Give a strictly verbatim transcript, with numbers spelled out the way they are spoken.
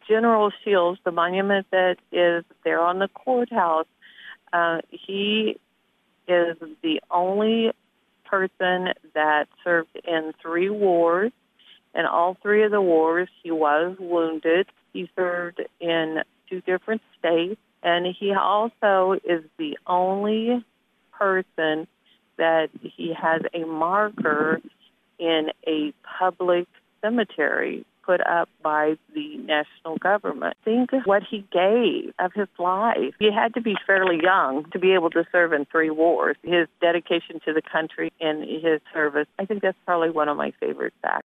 General Shields, the monument that is there on the courthouse, uh, he is the only person that served in three wars. In all three of the wars, he was wounded. He served in two different states, and he also is the only person that he has a marker in a public cemetery put up by the national government. Think of what he gave of his life. He had to be fairly young to be able to serve in three wars. His dedication to the country and his service, I think that's probably one of my favorite facts.